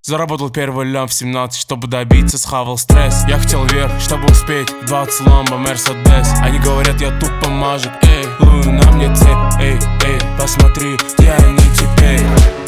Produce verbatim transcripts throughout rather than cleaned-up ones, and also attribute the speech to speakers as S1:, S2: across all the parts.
S1: Заработал первый лям в семнадцать, чтобы добиться, схавал стресс. Я хотел вверх, чтобы успеть, двадцать ламбо, мерседес. Они говорят, я тупо мажик, эй, Луи на мне цепь, эй, эй, посмотри, я не теперь.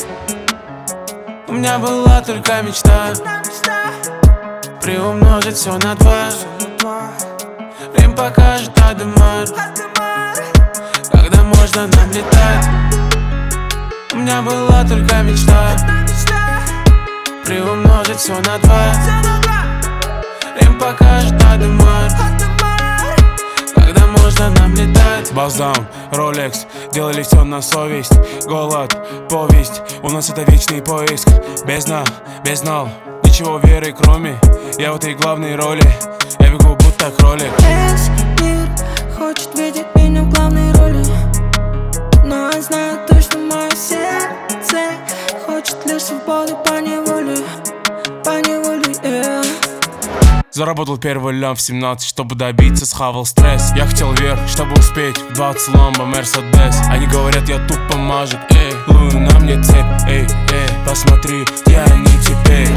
S1: У меня была только мечта приумножить все на два. Время покажет Адемар, когда можно нам летать. У меня была только мечта приумножить все на два. Время покажет Адемар, когда можно нам летать. Баздаун, Ролекс, делали все на совесть. Голод, повесть, у нас это вечный поиск. Без дна, без нал, ничего веры кроме. Я в этой главной роли, я бегу будто кролик.
S2: Весь мир хочет видеть меня в главной роли, но я знаю точно, мое сердце хочет лишь свободы по неволе, по неволе, yeah.
S1: Заработал первый лям в семнадцать, чтобы добиться, схавал стресс. Я хотел вверх, чтобы успеть, двадцать ламбо, мерседес. Они говорят, я тупо мажик, эй, Луи на мне цепь, эй, эй, посмотри, я не теперь.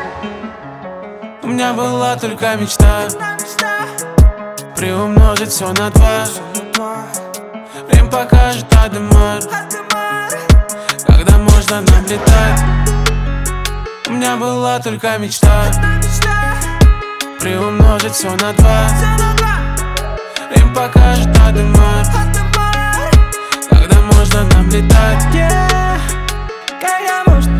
S1: У меня была только мечта приумножить все на два. Время покажет Адемар, когда можно нам летать. У меня была только мечта приумножить все на два. Время покажет Адемар, когда можно нам летать.
S2: Yeah, когда можно